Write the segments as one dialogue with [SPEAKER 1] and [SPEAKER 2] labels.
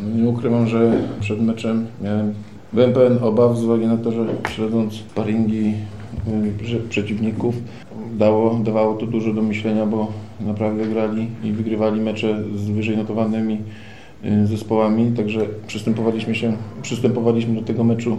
[SPEAKER 1] Nie ukrywam, że przed meczem byłem pełen obaw z uwagi na to, że śledząc sparingi przeciwników dawało to dużo do myślenia, bo naprawdę grali i wygrywali mecze z wyżej notowanymi zespołami, także przystępowaliśmy do tego meczu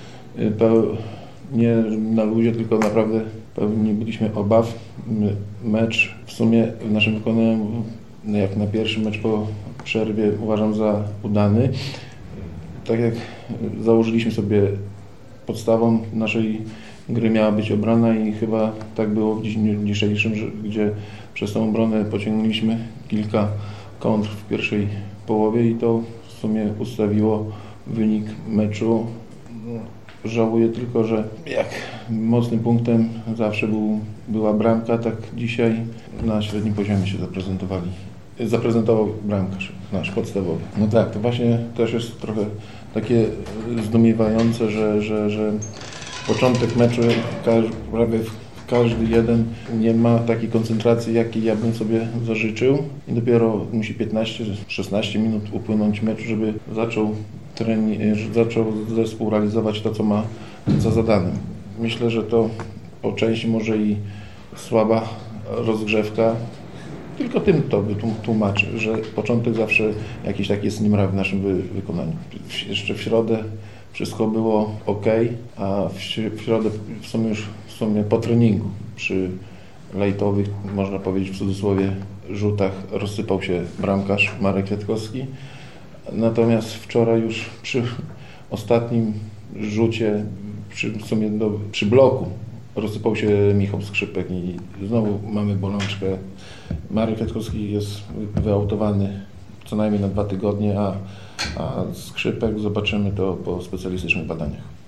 [SPEAKER 1] nie na luzie, tylko naprawdę pełni byliśmy obaw. Mecz w sumie w naszym wykonaniu, jak na pierwszy mecz po przerwie, uważam za udany. Tak jak założyliśmy sobie, podstawą naszej gry miała być obrona i chyba tak było w dniu dzisiejszym, gdzie przez tą obronę pociągnęliśmy kilka kontr w pierwszej połowie i to w sumie ustawiło wynik meczu. Żałuję tylko, że jak mocnym punktem zawsze była bramka, tak dzisiaj na średnim poziomie się zaprezentował bramkarz nasz podstawowy. No tak, to właśnie też jest trochę takie zdumiewające, że początek meczu prawie każdy jeden nie ma takiej koncentracji, jakiej ja bym sobie zażyczył. I dopiero musi 15-16 minut upłynąć mecz, żeby zaczął zespół realizować to, co ma za zadanym. Myślę, że to po części może i słaba rozgrzewka. Tylko tym to tłumaczy, że początek zawsze jakiś taki jest niemrawy w naszym wykonaniu. Jeszcze w środę wszystko było ok, a w środę w sumie po treningu przy lajtowych, można powiedzieć w cudzysłowie, rzutach rozsypał się bramkarz Marek Kwiatkowski. Natomiast wczoraj już przy ostatnim rzucie, przy bloku rozsypał się Michał Skrzypek i znowu mamy bolączkę. Marek Kwiatkowski jest wyautowany co najmniej na 2 tygodnie, a Skrzypek zobaczymy to po specjalistycznych badaniach.